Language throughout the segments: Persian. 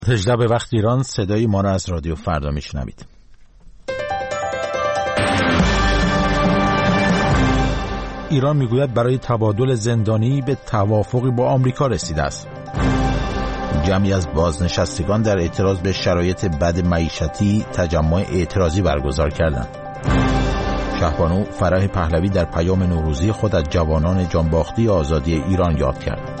18 به وقت ایران. صدای ما را از رادیو فردا میشنوید. ایران میگوید برای تبادل زندانی به توافقی با آمریکا رسیده است. جمعی از بازنشستگان در اعتراض به شرایط بد معیشتی تجمع اعتراضی برگزار کردند. شهبانو فرح پهلوی در پیام نوروزی خود از جوانان جانباخته آزادی ایران یاد کرد.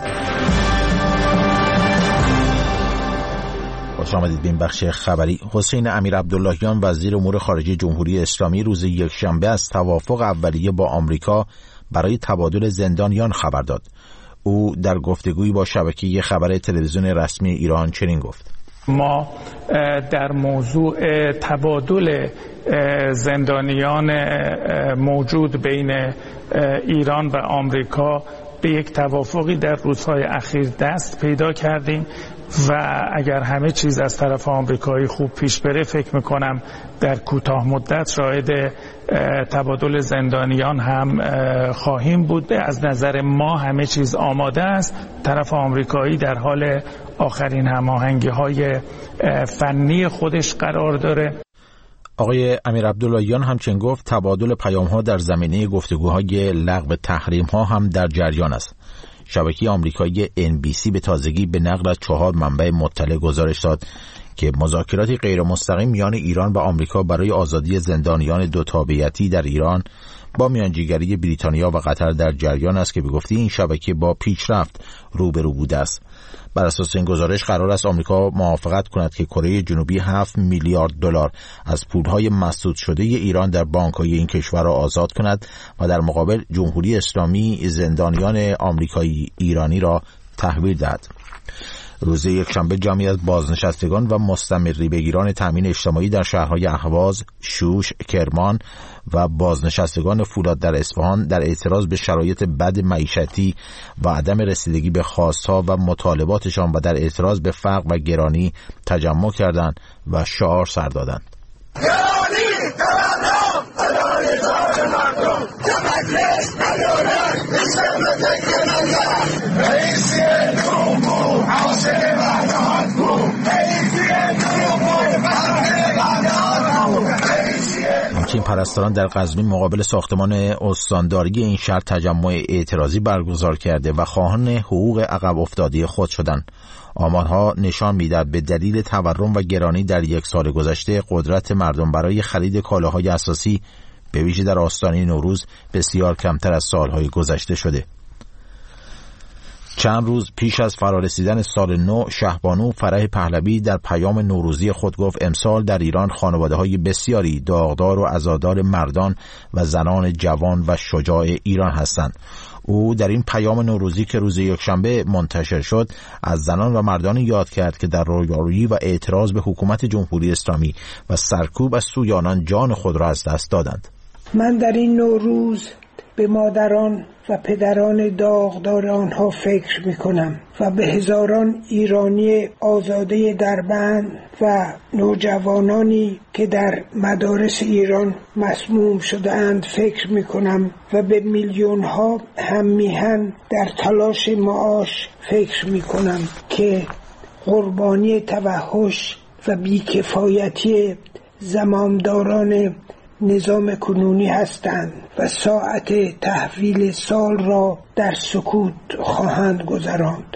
خوش آمدید به این بخش خبری. حسین امیرعبداللهیان وزیر امور خارجه جمهوری اسلامی روز یکشنبه از توافق اولیه با آمریکا برای تبادل زندانیان خبر داد. او در گفتگویی با شبکه خبر تلویزیون رسمی ایران چنین گفت: ما در موضوع تبادل زندانیان موجود بین ایران و آمریکا به یک توافقی در روزهای اخیر دست پیدا کردیم و اگر همه چیز از طرف آمریکایی خوب پیش بره فکر میکنم در کوتاه مدت شاهد تبادل زندانیان هم خواهیم بود. از نظر ما همه چیز آماده است. طرف آمریکایی در حال آخرین هماهنگی‌های فنی خودش قرار داره. آقای امیرعبداللهیان همچنین گفت تبادل پیام‌ها در زمینه گفتگوهای لغو تحریم‌ها هم در جریان است. شبکه آمریکایی NBC به تازگی به نقل از 4 منبع مطلع گزارش داد که مذاکراتی غیر مستقیم میان ایران و آمریکا برای آزادی زندانیان دو تابعیتی در ایران با میانجیگری بریتانیا و قطر در جریان است که به گفته این شبکه با پیشرفت روبرو بوده است. بر اساس این گزارش قرار است آمریکا موافقت کند که کره جنوبی 7 میلیارد دلار از پولهای مسدود شده ایران در بانک‌های این کشور را آزاد کند و در مقابل جمهوری اسلامی زندانیان آمریکایی ایرانی را تحویل دهد. روز یکشنبه جمعی از بازنشستگان و مستمری بگیران تامین اجتماعی در شهرهای اهواز، شوش، کرمان و بازنشستگان فولاد در اصفهان در اعتراض به شرایط بد معیشتی و عدم رسیدگی به خواستها و مطالباتشان و در اعتراض به فقر و گرانی تجمع کردند و شعار سر دادند. همچنین پرستاران در قزوین مقابل ساختمان استانداری این شهر تجمع اعتراضی برگزار کرده و خواهان حقوق عقب افتاده خود شدند. آمارها نشان می‌دهد به دلیل تورم و گرانی در یک سال گذشته قدرت مردم برای خرید کالاهای اساسی به ویژه در آستانه نوروز بسیار کمتر از سالهای گذشته شده. چند روز پیش از فرارسیدن سال نو، شهبانو فرح پهلوی در پیام نوروزی خود گفت امسال در ایران خانواده‌های بسیاری داغدار و عزادار مردان و زنان جوان و شجاع ایران هستند. او در این پیام نوروزی که روز یکشنبه منتشر شد از زنان و مردانی یاد کرد که در رویارویی و اعتراض به حکومت جمهوری اسلامی و سرکوب از سوی آنان جان خود را از دست دادند. من در این نوروز به مادران و پدران داغدار آنها فکر می‌کنم و به هزاران ایرانی آزاده دربند و نوجوانانی که در مدارس ایران مسموم شده‌اند فکر می‌کنم و به میلیون‌ها هم میهن در تلاش معاش فکر می‌کنم که قربانی توحش و بیکفایتی زمامداران نظام کنونی هستند و ساعت تحویل سال را در سکوت خواهند گذراند.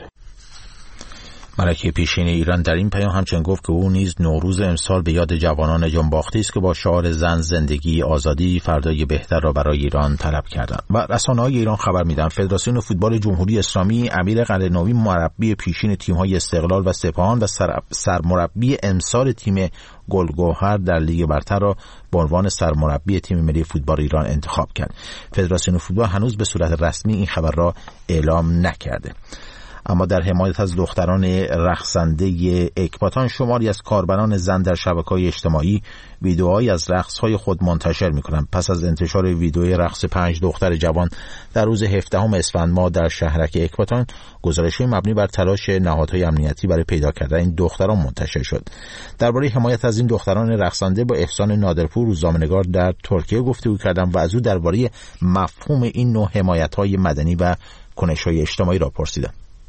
ملکه پیشین ایران در این پیام همچنین گفت که او نیز نوروز امسال به یاد جوانان جانباخته است که با شعار زن، زندگی، آزادی فردای بهتر را برای ایران طلب کردند. و رسانه‌های ایران خبر می‌دهند فدراسیون فوتبال جمهوری اسلامی امیر قلعه‌نویی مربی پیشین تیم‌های استقلال و سپاهان و سرمربی امسال تیم گلگوهر در لیگ برتر را به عنوان سرمربی تیم ملی فوتبال ایران انتخاب کرد. فدراسیون فوتبال هنوز به صورت رسمی این خبر را اعلام نکرده. اما در حمایت از دختران رقصنده اکباتان شماری از کاربران زن در شبکه‌های اجتماعی ویدیوهایی از رقص‌های خود منتشر می‌کنند. پس از انتشار ویدیوی رقص 5 دختر جوان در روز 17 اسفند ماه در شهرک اکباتان، گزارش‌های مبنی بر تلاش نهادهای امنیتی برای پیدا کردن این دختران منتشر شد. درباره حمایت از این دختران رقصنده با احسان نادرپور روزنامه‌نگار در ترکیه گفتگو کردم و از او درباره مفهوم این نوع حمایت‌های مدنی و کنش‌های اجتماعی را پرسیدم.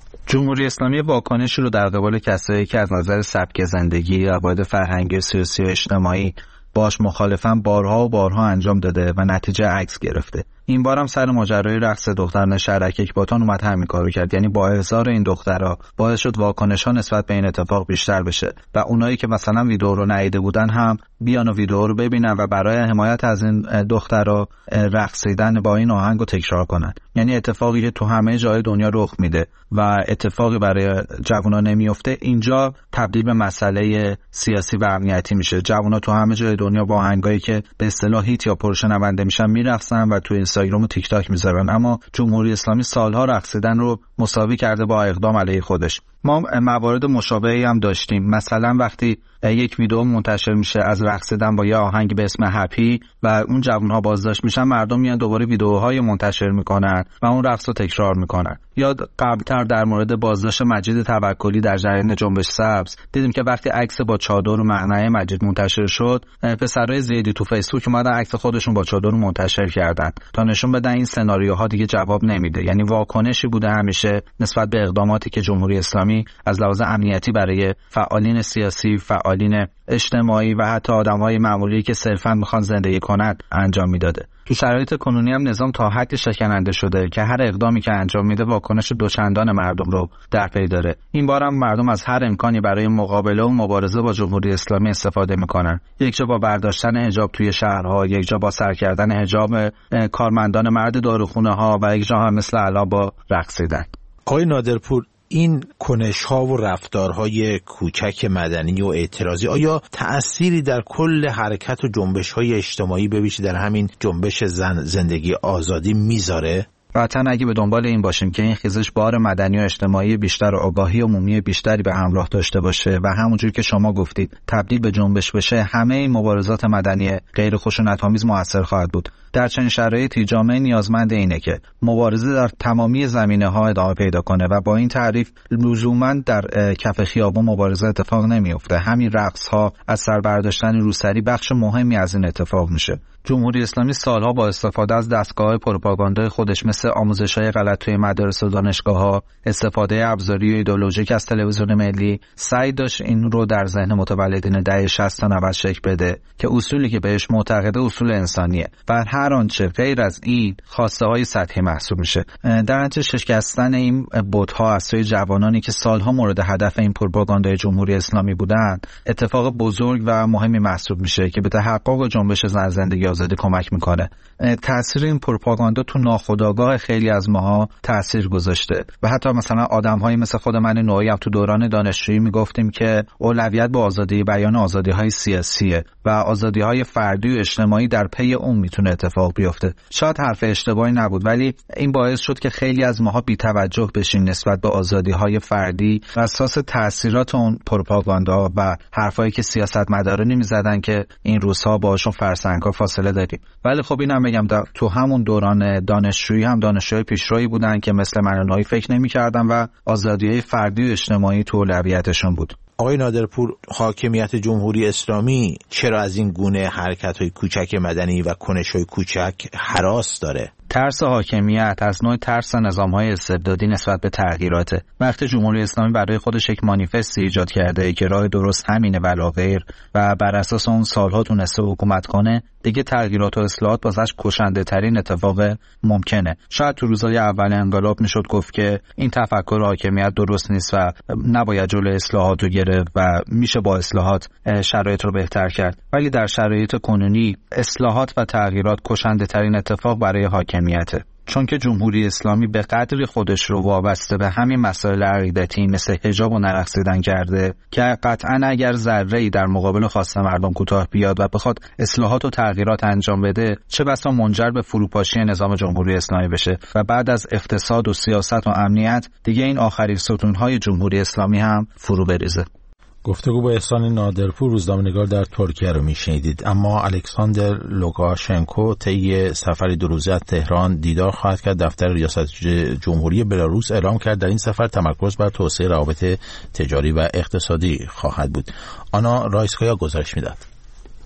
جمهوری اسلامی واکنشی رو در قبال کسایی که از نظر سبک زندگی، عقاید فرهنگی، سیاسی و اجتماعی باش مخالفن بارها و بارها انجام داده و نتیجه عکس گرفته. این بارم سر ماجرای رقص دختران شهرک اکباتان اومد همین کارو کرد، یعنی با احضار این دخترها باعث شد واکنش‌ها نسبت به این اتفاق بیشتر بشه و اونایی که مثلا ویدیو رو ندیده بودن هم بیان و ویدیو رو ببینن و برای حمایت از این دخترها رقصیدن با این آهنگ رو تکرار کنن. یعنی اتفاقی که تو همه جای دنیا رخ میده و اتفاقی برای جوونا نمیفته، اینجا تبدیل به مسئله سیاسی و امنیتی میشه. جوونا تو همه جای دنیا با آهنگایی که به اصطلاح هیت یا پرشنونده میشن میرقصن و تو اینستاگرام و تیک تاک میذارن، اما جمهوری اسلامی سالها رقصیدن رو مساوی کرده با اقدام علیه خودش. ما موارد مشابهی هم داشتیم. مثلا وقتی یک ویدیو منتشر میشه از رقصیدن با یه آهنگ به اسم هپی و اون جوان‌ها بازداشت میشن، مردم میان دوباره ویدیوهای منتشر میکنن و اون رقص رو تکرار میکنن. یا قبلتر در مورد بازداشت مجید توکلی در جریان جنبش سبز دیدیم که وقتی عکس با چادر و مقنعه مجید منتشر شد، پسرای زیدی تو فیسبوک اومدن عکس خودشون با چادر رو منتشر کردن تا نشون بدن این سناریوها دیگه جواب نمیده. یعنی واکنشی بوده همیشه نسبت به اقداماتی که جمهوری اسلامی از لحاظ امنیتی برای فعالین سیاسی، فعالین اجتماعی و حتی آدم‌های معمولی که صرفاً میخوان زندگی کنند انجام میداده. تو شرایط کنونی هم نظام تا حدی شکننده شده که هر اقدامی که انجام میده واکنش دوچندان مردم رو در پی داره. این بار هم مردم از هر امکانی برای مقابله و مبارزه با جمهوری اسلامی استفاده میکنن. یک جا با برداشتن حجاب توی شهرها، یک جا با سر کردن حجاب کارمندان مرد داروخونه ها و یک جا هم مثل الان با رقصیدن. آقای نادرپور، این کنش‌ها و رفتارهای کوچک مدنی و اعتراضی آیا تأثیری در کل حرکت و جنبش‌های اجتماعی به ویژه در همین جنبش زندگی آزادی میذاره؟ قطعاً اگه به دنبال این باشیم که این خیزش بار مدنی و اجتماعی بیشتر و آگاهی عمومی بیشتری به همراه داشته باشه و همونجور که شما گفتید تبدیل به جنبش بشه، همه این مبارزات مدنی غیر خشونت‌آمیز موثر خواهد بود. در چنین شرایطی جامعه نیازمند اینه که مبارزه در تمامی زمینه‌ها ادامه پیدا کنه و با این تعریف لزوماً در کف خیابان مبارزه اتفاق نمیفته. همین رقص‌ها از سر برداشتن روسری بخش مهمی از این اتفاق میشه. جمهوری اسلامی سالها با استفاده از دستگاه پروپاگاندای خودش مثل آموزش‌های غلط توی مدارس و دانشگاه‌ها، استفاده ابزاری و ایدئولوژیک از تلویزیون ملی، سعی داشت این رو در ذهن متولدین دهه 60 تا 90 شکل بده که اصولی که بهش معتقده اصول انسانیه و هر آنچه غیر از این خواسته‌های سطحی محسوب میشه. در نتیجه شکستن این بت‌ها از سوی جوانانی که سالها مورد هدف این پروپاگاندای جمهوری اسلامی بودند، اتفاق بزرگ و مهمی محسوب میشه که به تحقق جنبش زن زندگی آزادی کمک میکنه. تأثیر این پروپاگاندا تو ناخودآگاه خیلی از ماها تأثیر گذاشته و حتی مثلا آدم‌هایی مثل خود من نوعی هم تو دوران دانشجویی میگفتیم که اولویت به آزادی بیان، آزادی‌های سیاسیه و آزادی‌های فردی و اجتماعی در پی اون میتونه اتفاق بیفته. شاید حرف اشتباهی نبود، ولی این باعث شد که خیلی از ماها بی‌توجه بشیم نسبت به آزادی‌های فردی و اساس تأثیرات اون پروپاگاندا و حرفایی که سیاستمدارانی می‌زدن که این روزها باهاشون فرسنگ‌ها فاصله داریم. ولی خب اینم بگم تو همون دوران دانشجویی هم دانشجوی پیشروی بودن که مثل من اونایی فکر نمی‌کردن و آزادی‌های فردی و اجتماعی تو اولویتشون بود. آقای نادرپور، حاکمیت جمهوری اسلامی چرا از این گونه حرکت‌های کوچک مدنی و کنش‌های کوچک هراس داره؟ ترس حاکمیت از نوع ترس نظام‌های استبدادی نسبت به تغییراته. وقتی جمهوری اسلامی برای خودش یک مانیفستی ایجاد کرده که راه درست همینه ولا غیر و بر اساس اون سالها تونسته حکومت کنه، دیگه تغییرات و اصلاحات واسش کشنده ترین اتفاق ممکنه. شاید تو روزهای اول انقلاب میشد گفت که این تفکر حاکمیت درست نیست و نباید جلوی اصلاحات رو گرفت و میشه با اصلاحات شرایط رو بهتر کرد. ولی در شرایط کنونی اصلاحات و تغییرات کشنده ترین اتفاق برای حاکمیته. چون که جمهوری اسلامی به قدری خودش رو وابسته به همین مسائل عقیدتی مثل حجاب و نرقصیدن کرده که قطعاً اگر ذره‌ای در مقابل خواست مردم کوتاه بیاد و بخواد اصلاحات و تغییرات انجام بده، چه بسا منجر به فروپاشی نظام جمهوری اسلامی بشه و بعد از اقتصاد و سیاست و امنیت دیگه این آخرین ستون‌های جمهوری اسلامی هم فرو بریزه. گفتگو با احسان نادرپور، روزنامه‌نگار در ترکیه رو میشنیدید. اما الکساندر لوکاشنکو طی سفری 2 روزه از تهران دیدار خواهد کرد. دفتر ریاست جمهوری بلاروس اعلام کرد در این سفر تمرکز بر توسعه روابط تجاری و اقتصادی خواهد بود. آنا رایسکایا گزارش میداد.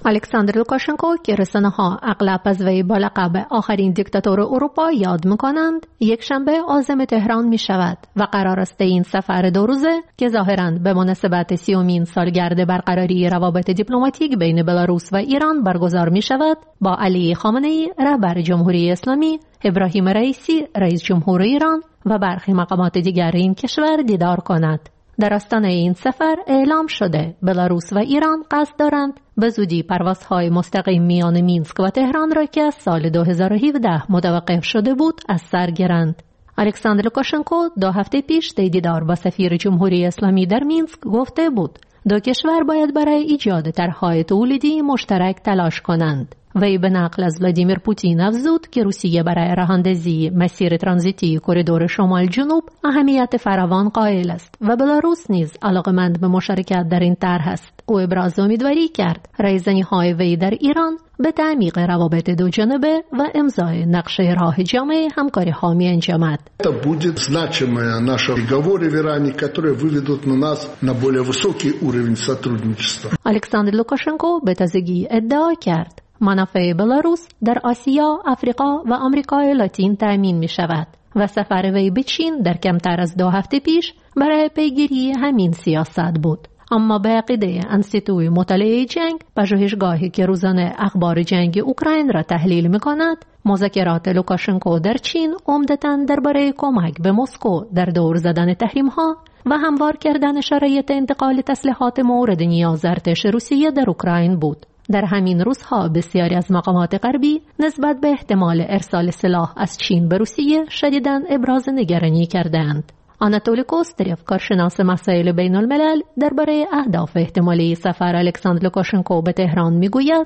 الکساندر لوکاشنکو که رسانه‌ها اغلب از وی با لقب آخرین دیکتاتور اروپا یاد می‌کنند، یک شنبه عازم تهران می‌شود و قرار است این سفر 2 روزه که ظاهراً به مناسبت 30مین سالگرد برقراری روابط دیپلماتیک بین بلاروس و ایران برگزار می‌شود، با علی خامنه‌ای رهبر جمهوری اسلامی، ابراهیم رئیسی رئیس جمهور ایران و برخی مقامات دیگر این کشور دیدار کند. در آستانه این سفر اعلام شده بلاروس و ایران قصد دارند به زودی پروازهای مستقیم میان مینسک و تهران را که از سال 2017 متوقف شده بود از سر گیرند. الکساندر لوکاشنکو 2 هفته پیش در دیدار با سفیر جمهوری اسلامی در مینسک گفته بود 2 کشور باید برای ایجاد طرح‌های تولیدی مشترک تلاش کنند. وی به نقل از ولادیمیر پوتین افزود که روسیه برای راهاندازی مسیر ترانزیتی کریدور شمال جنوب اهمیت فراوان قائل است و بلاروس نیز علاقمند به مشارکت در این طرح است. او ابراز امیدواری کرد رایزنی‌های وی در ایران به تعمیق روابط 2 جانبه و امضای نقشه راه جامع همکاری‌ها می‌انجامد. Это будет значимые наши переговоры в Иране, которые выведут нас на более высокий уровень сотрудничества. الکساندر لوکاشنکو به تازگی ادعا کرد منافع بلاروس در آسیا، افریقا و آمریکای لاتین تأمین می شود و سفر وی به چین در کمتر از 2 هفته پیش برای پیگیری همین سیاست بود. اما به عقیده انستیتوی مطالعه جنگ، پژوهشگاهی که روزانه اخبار جنگ اوکراین را تحلیل می کند، مذاکرات لوکاشنکو در چین عمدتاً درباره کمک به مسکو در دور زدن تحریم‌ها و هموار کردن شرایط انتقال تسلیحات مورد نیاز ارتش روسیه در اوکراین بود. در همین روزها بسیاری از مقامات غربی نسبت به احتمال ارسال سلاح از چین به روسیه شدیداً ابراز نگرانی کردند. آناتولی کوستریف، کارشناس مسائل بین الملل، درباره اهداف احتمالی سفر الکساندر لوکاشنکو به تهران میگوید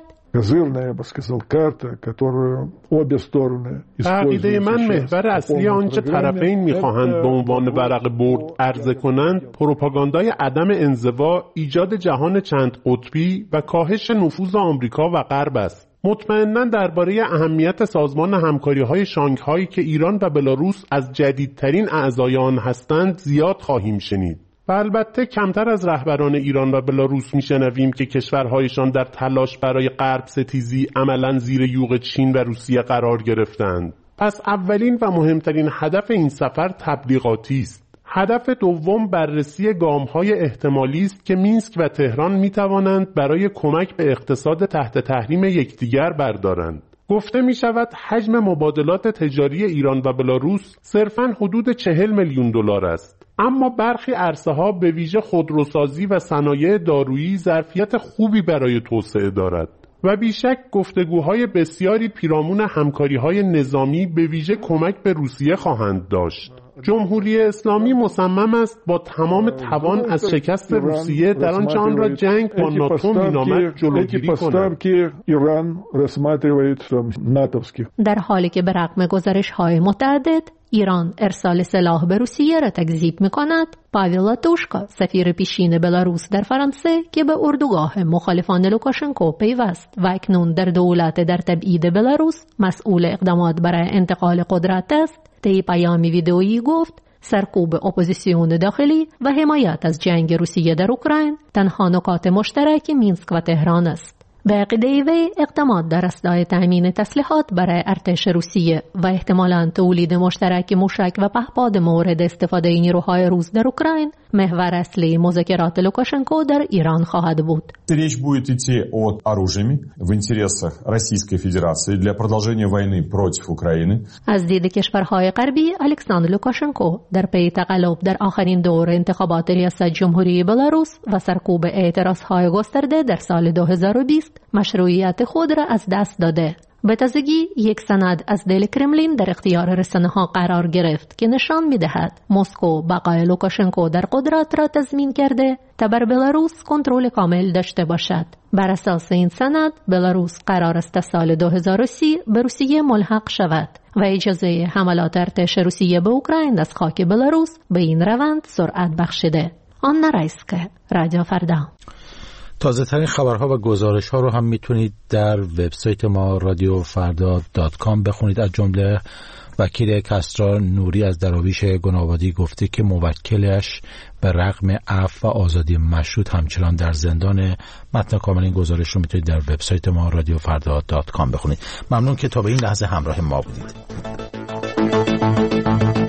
عقیده من محور اصلی آنچه طرفین میخواهند به عنوان ورق برد عرضه کنند پروپاگاندای عدم انزوا، ایجاد جهان چند قطبی و کاهش نفوذ آمریکا و غرب است. مطمئناً درباره اهمیت سازمان همکاری‌های شانگهای که ایران و بلاروس از جدیدترین اعضای آن هستند زیاد خواهیم شنید. و البته کمتر از رهبران ایران و بلاروس میشنویم که کشورهایشان در تلاش برای غرب ستیزی عملاً زیر یوغ چین و روسیه قرار گرفتند. پس اولین و مهمترین هدف این سفر تبلیغاتی است. هدف دوم بررسی گام‌های احتمالی است که مینسک و تهران می‌توانند برای کمک به اقتصاد تحت تحریم یکدیگر بردارند. گفته می شود حجم مبادلات تجاری ایران و بلاروس صرفاً حدود 40 میلیون دلار است. اما برخی عرصه‌ها به ویژه خودروسازی و صنایع دارویی ظرفیت خوبی برای توسعه دارد و بیشک گفتگوهای بسیاری پیرامون همکاری‌های نظامی به ویژه کمک به روسیه خواهند داشت. جمهوری اسلامی مصمم است با تمام توان از شکست روسیه در آنچه آن را جنگ با ناتو مینامد جلوگیری کند. در حالی که به رغم گزارش‌های متعدد ایران ارسال سلاح به روسیه را تکذیب می‌کند، پاویل لاتوشکا، سفیر پیشین بلاروس در فرانسه که به اردوگاه مخالفان لوکاشنکو پیوست و اکنون در دولت در تبعید بلاروس مسئول اقدامات برای انتقال قدرت است، طی پیامی ویدئویی گفت سرکوب اپوزیسیون داخلی و حمایت از جنگ روسیه در اوکراین تنها نکات مشترک مینسک و تهران است. به عقیده وی اقدامات در اصلاح تامین تسلیحات برای ارتش روسیه و احتمالاً تولید مشترک موشک و پهپاد مورد استفاده نیروهای روس در اوکراین محور اصلی مذاکرات لوکاشنکو در ایران خواهد بود. Речь будет идти о оружии в интересах Российской Федерации для продолжения войны против Украины. از دید کشورهای غربی، الکساندر لوکاشنکو در پی تقلب در آخرین دور انتخابات ریاست جمهوری بلاروس و سرکوب اعتراضهای گسترده در سال 2020 مشروعیت خود را از دست داده. به تازگی یک سند از دل کرملین در اختیار رسانه‌ها قرار گرفت که نشان می‌دهد مسکو بقای لوکاشنکو در قدرت را تضمین کرده تا بر بلاروس کنترل کامل داشته باشد. بر اساس این سند بلاروس قرار است تا سال 2030 به روسیه ملحق شود و اجازه حملات ارتش روسیه به اوکراین از خاک بلاروس به این روند سرعت بخشیده. آنا رایسکه، رادیو فردا. تازه ترین خبرها و گزارش ها رو هم میتونید در وبسایت ما radiofrda.com بخونید. از جمله وکیل کسرا نوری از دراویش گنابادی گفته که موکلش به رغم عفو و آزادی مشروط همچنان در زندان. متن کامل این گزارش رو میتونید در وبسایت ما radiofrda.com بخونید. ممنون که تا به این لحظه همراه ما بودید.